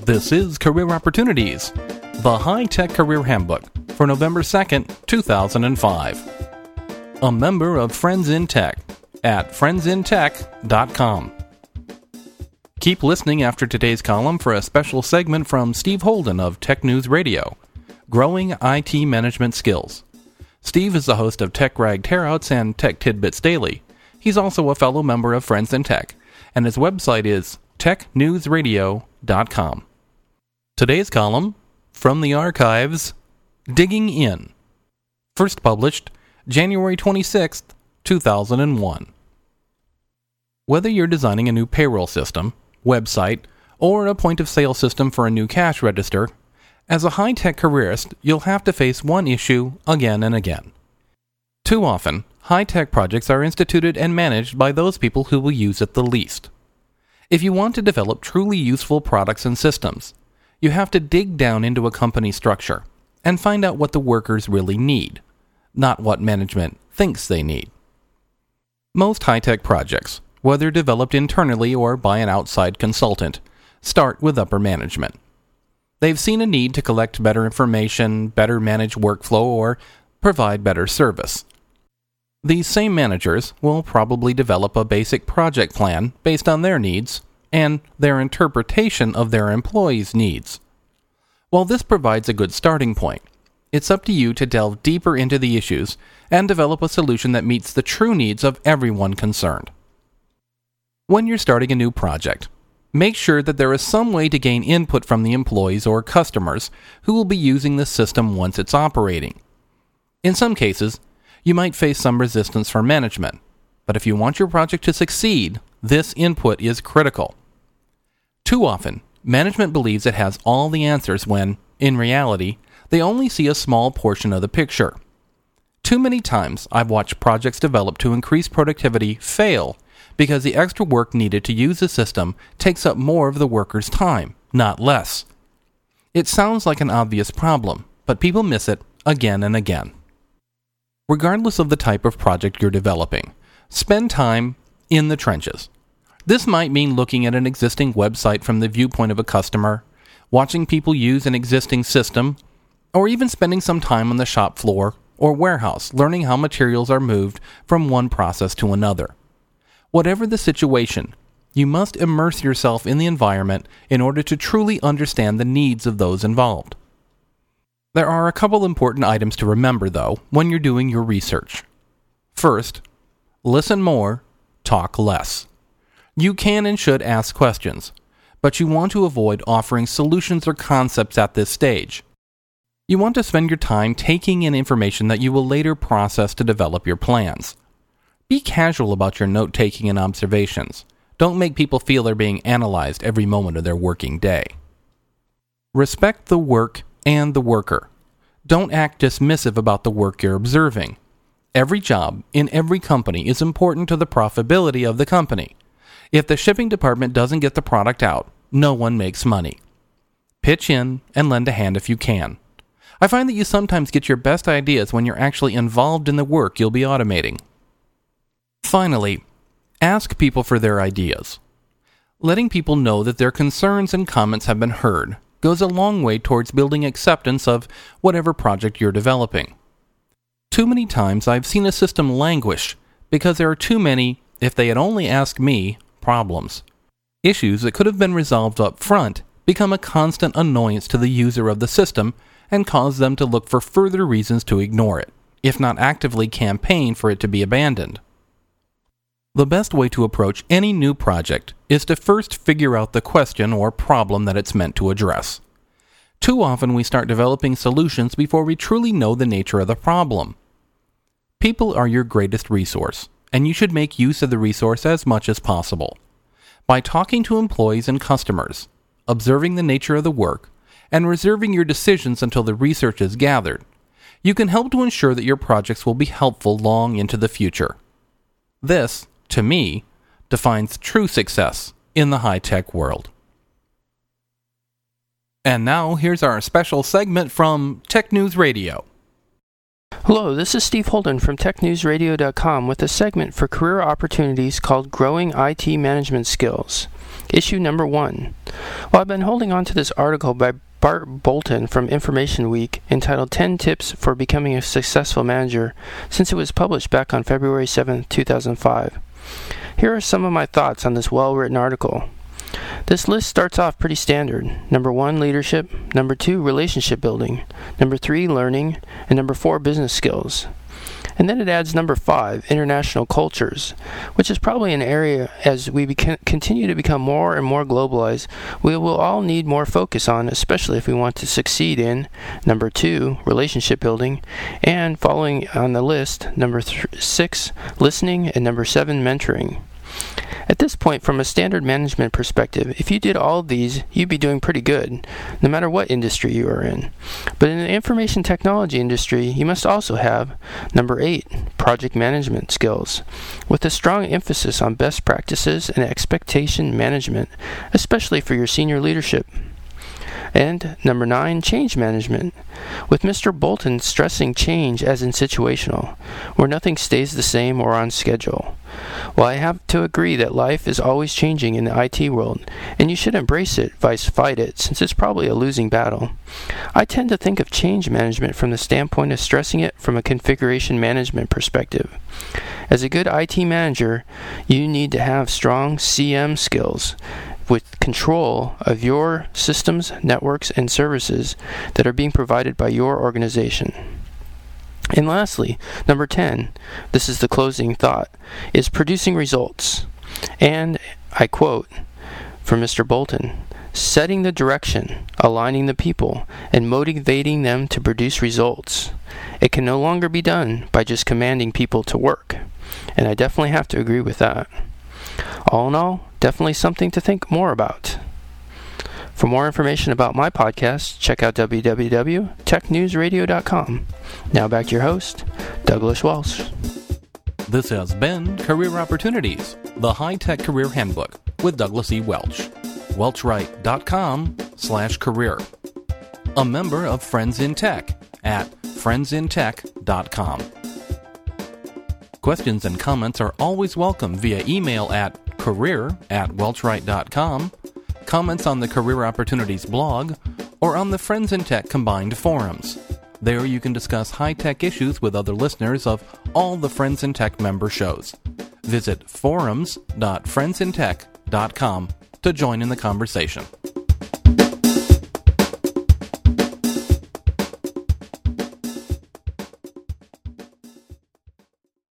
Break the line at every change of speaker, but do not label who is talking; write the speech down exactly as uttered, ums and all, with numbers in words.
This is Career Opportunities, the High-Tech Career Handbook for November second, two thousand five. A member of Friends in Tech at friends in tech dot com. Keep listening after today's column for a special segment from Steve Holden of Tech News Radio, Growing I T Management Skills. Steve is the host of Tech Rag Tearouts and Tech Tidbits Daily. He's also a fellow member of Friends in Tech, and his website is tech news radio dot com. Today's column, from the archives, Digging In. First published January twenty-sixth, two thousand one. Whether you're designing a new payroll system, website, or a point-of-sale system for a new cash register, as a high-tech careerist, you'll have to face one issue again and again. Too often, high-tech projects are instituted and managed by those people who will use it the least. If you want to develop truly useful products and systems, you have to dig down into a company structure and find out what the workers really need, not what management thinks they need. Most high-tech projects, whether developed internally or by an outside consultant, start with upper management. They've seen a need to collect better information, better manage workflow, or provide better service. These same managers will probably develop a basic project plan based on their needs and their interpretation of their employees' needs. While this provides a good starting point, it's up to you to delve deeper into the issues and develop a solution that meets the true needs of everyone concerned. When you're starting a new project, make sure that there is some way to gain input from the employees or customers who will be using the system once it's operating. In some cases, you might face some resistance from management, but if you want your project to succeed, this input is critical. Too often, management believes it has all the answers when, in reality, they only see a small portion of the picture. Too many times, I've watched projects developed to increase productivity fail because the extra work needed to use the system takes up more of the worker's time, not less. It sounds like an obvious problem, but people miss it again and again. Regardless of the type of project you're developing, spend time in the trenches. This might mean looking at an existing website from the viewpoint of a customer, watching people use an existing system, or even spending some time on the shop floor or warehouse learning how materials are moved from one process to another. Whatever the situation, you must immerse yourself in the environment in order to truly understand the needs of those involved. There are a couple important items to remember, though, when you're doing your research. First, listen more, talk less. You can and should ask questions, but you want to avoid offering solutions or concepts at this stage. You want to spend your time taking in information that you will later process to develop your plans. Be casual about your note-taking and observations. Don't make people feel they're being analyzed every moment of their working day. Respect the work and the worker. Don't act dismissive about the work you're observing. Every job in every company is important to the profitability of the company. If the shipping department doesn't get the product out, no one makes money. Pitch in and lend a hand if you can. I find that you sometimes get your best ideas when you're actually involved in the work you'll be automating. Finally, ask people for their ideas. Letting people know that their concerns and comments have been heard goes a long way towards building acceptance of whatever project you're developing. Too many times I've seen a system languish because there are too many, if they had only asked me, problems. Issues that could have been resolved up front become a constant annoyance to the user of the system and cause them to look for further reasons to ignore it, if not actively campaign for it to be abandoned. The best way to approach any new project is to first figure out the question or problem that it's meant to address. Too often we start developing solutions before we truly know the nature of the problem. People are your greatest resource, and you should make use of the resource as much as possible. By talking to employees and customers, observing the nature of the work, and reserving your decisions until the research is gathered, you can help to ensure that your projects will be helpful long into the future. This, to me, defines true success in the high-tech world. And now, here's our special segment from Tech News Radio.
Hello, this is Steve Holden from tech news radio dot com with a segment for career opportunities called Growing I T Management Skills. Issue number one. Well, I've been holding on to this article by Bart Bolton from Information Week entitled ten Tips for Becoming a Successful Manager since it was published back on February seventh, two thousand five. Here are some of my thoughts on this well-written article. This list starts off pretty standard. Number one, leadership. Number two, relationship building. Number three, learning. And number four, business skills. And then it adds number five, international cultures, which is probably an area as we beca- continue to become more and more globalized, we will all need more focus on, especially if we want to succeed in number two, relationship building, and following on the list, number th- six, listening, and number seven, mentoring. At this point, from a standard management perspective, if you did all of these, you'd be doing pretty good, no matter what industry you are in. But in the information technology industry, you must also have, number eight, project management skills, with a strong emphasis on best practices and expectation management, especially for your senior leadership. And number nine, change management, with Mister Bolton stressing change as in situational, where nothing stays the same or on schedule. While I have to agree that life is always changing in the I T world, and you should embrace it, vice fight it, since it's probably a losing battle, I tend to think of change management from the standpoint of stressing it from a configuration management perspective. As a good I T manager, you need to have strong C M skills, with control of your systems, networks, and services that are being provided by your organization. And lastly, number ten, this is the closing thought, is producing results. And, I quote from Mister Bolton, setting the direction, aligning the people, and motivating them to produce results. It can no longer be done by just commanding people to work. And I definitely have to agree with that. All in all, definitely something to think more about. For more information about my podcast, check out w w w dot tech news radio dot com. Now back to your host, Douglas Welsh.
This has been Career Opportunities, the High-Tech Career Handbook with Douglas E. Welch. welchwright.com slash career. A member of Friends in Tech at friends in tech dot com. Questions and comments are always welcome via email at career at welchwright dot com, comments on the Career Opportunities blog, or on the Friends in Tech combined forums. There you can discuss high-tech issues with other listeners of all the Friends in Tech member shows. Visit forums dot friends in tech dot com to join in the conversation.